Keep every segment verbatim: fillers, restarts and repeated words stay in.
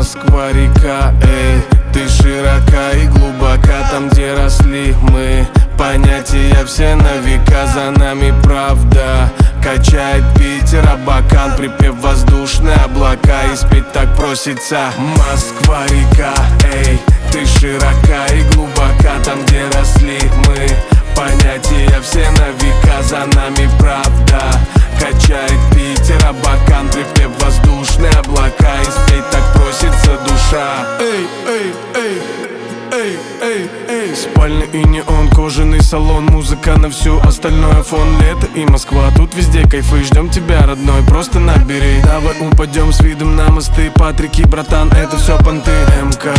Москва-река, эй, ты широка и глубока. Там, где росли мы, понятия все на века. За нами правда качает Питер Абакан, припев воздушные облака. И спеть так просится. Москва-река, эй, ты широка и глубока. Там, где росли мы, понятия все на века. За нами правда качает Питер Абакан, припев воздушные облака. И спеть так просится душа. Эй, эй, эй, эй, эй, эй. Спальня и неон, кожаный салон, музыка на всю, остальное фон. Лето и Москва, тут везде кайфы. Ждем тебя, родной, просто набери. Давай упадем с видом на мосты. Патрики, братан, это все понты. МК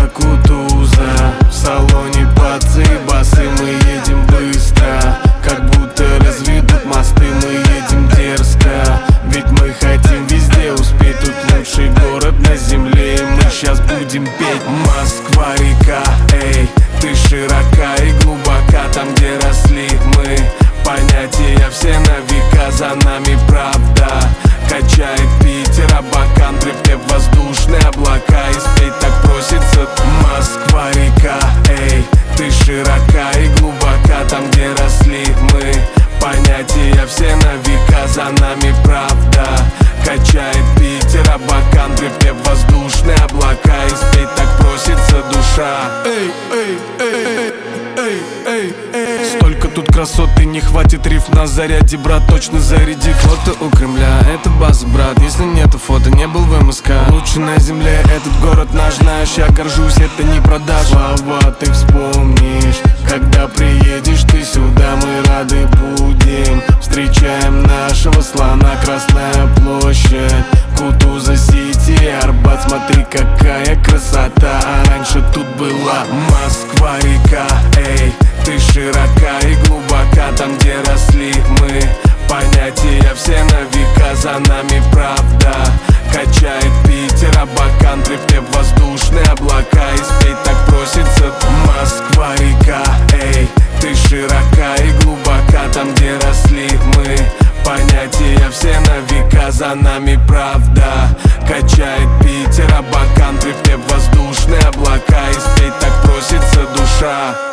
Кутуза, в салоне пацы, басы. Мы едем быстро, как будто разведут мосты. Мы едем дерзко, ведь мы хотим везде успеть. Тут лучший город на земле, и мы сейчас будем петь. Москва-река, эй, ты широка и глубока. Там, где росли мы, понятия все на века. За нами правда качает Питер Абакан, припев воздушные облака. И спеть так просится. Москва-река, эй, ты широка и глубока. Там, где росли мы, понятия все на века. За нами правда качает Питер Абакан, припев воздушные облака. И спеть так просится душа. Эй, эй, эй, эй, эй, эй. Столько тут красоты, не хватит риф на заряде, брат, точно заряди. Фото у Кремля, это база, брат. Если нету фото, не был в МСК. Лучше на земле, этот город наш, знаешь, я горжусь, это не продаж. Слова ты вспомнишь, когда приедешь ты сюда. Мы рады будем, встречаем нашего слона. Красная площадь, Кутуза Сити, Арбат. Смотри, какая красота, а раньше тут была Москва-река, эй, ты широка и глубока. Там, где росли мы, понятия все на века. За нами правда качает Питер Абакан, припев воздушные облака. И спеть так просится. Москва-река, эй, ты широка и глубока. Там, где росли мы, понятия все на века. За нами правда качает Питер Абакан, припев воздушные облака. И спеть так просится душа.